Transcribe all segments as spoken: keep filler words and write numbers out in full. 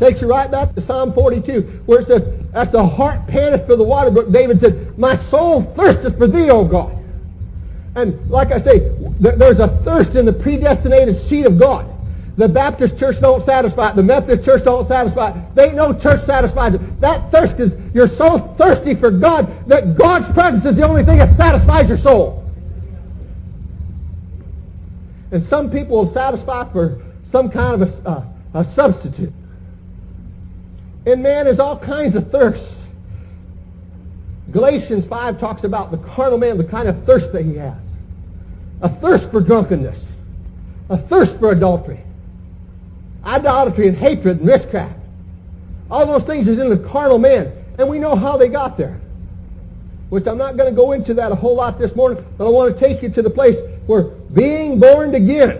Takes you right back to Psalm forty-two, where it says, as the hart panteth for the water brook, David said, my soul thirsteth for thee, O God. And like I say, there's a thirst in the predestinated seed of God. The Baptist church don't satisfy it. The Methodist church don't satisfy it. There ain't no church satisfies it. That thirst is, you're so thirsty for God that God's presence is the only thing that satisfies your soul. And some people will satisfy for some kind of a, uh, a substitute. In man is all kinds of thirsts. Galatians five talks about the carnal man, the kind of thirst that he has. A thirst for drunkenness. A thirst for adultery. Idolatry and hatred and witchcraft. All those things is in the carnal man. And we know how they got there. Which I'm not going to go into that a whole lot this morning, but I want to take you to the place where being born again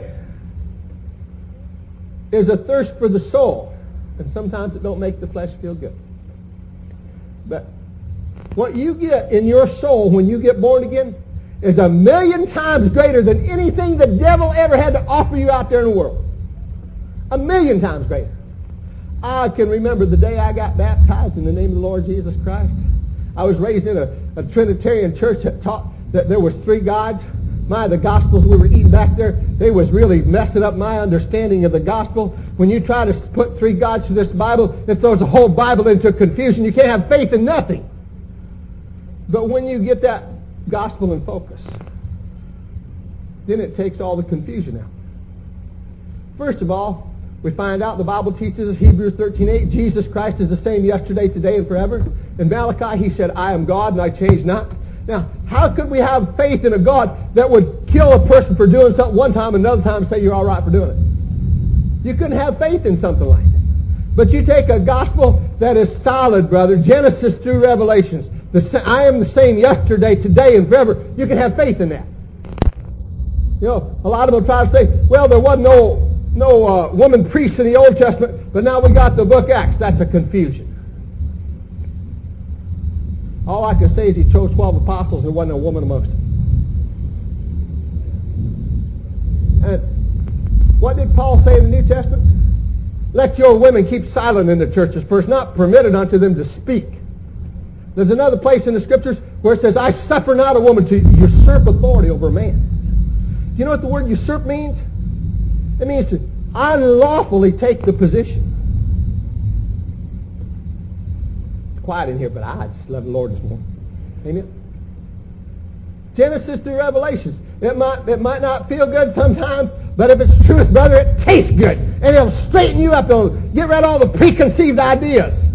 is a thirst for the soul. And sometimes it don't make the flesh feel good. But what you get in your soul when you get born again is a million times greater than anything the devil ever had to offer you out there in the world. A million times greater. I can remember the day I got baptized in the name of the Lord Jesus Christ. I was raised in a, a Trinitarian church that taught that there was three gods. My, the Gospels we were eating back there, they was really messing up my understanding of the Gospel. When you try to put three gods to this Bible, it throws the whole Bible into confusion. You can't have faith in nothing. But when you get that Gospel in focus, then it takes all the confusion out. First of all, we find out the Bible teaches us, Hebrews thirteen eight, Jesus Christ is the same yesterday, today, and forever. In Malachi, he said, I am God and I change not. Now, how could we have faith in a God that would kill a person for doing something one time and another time and say you're all right for doing it? You couldn't have faith in something like that. But you take a gospel that is solid, brother, Genesis through Revelations. The, I am the same yesterday, today, and forever. You can have faith in that. You know, a lot of them try to say, well, there wasn't no no uh, woman priest in the Old Testament, but now we got the book Acts. That's a confusion. All I can say is he chose twelve apostles. There wasn't a woman amongst them. And what did Paul say in the New Testament? Let your women keep silent in the churches, for it's not permitted unto them to speak. There's another place in the Scriptures where it says, I suffer not a woman to usurp authority over a man. You know what the word usurp means? It means to unlawfully take the position. It's quiet in here, but I just love the Lord this morning. Amen. Genesis through Revelations. It might, it might not feel good sometimes, but if it's truth, brother, it tastes good. And it'll straighten you up. It'll get rid of all the preconceived ideas.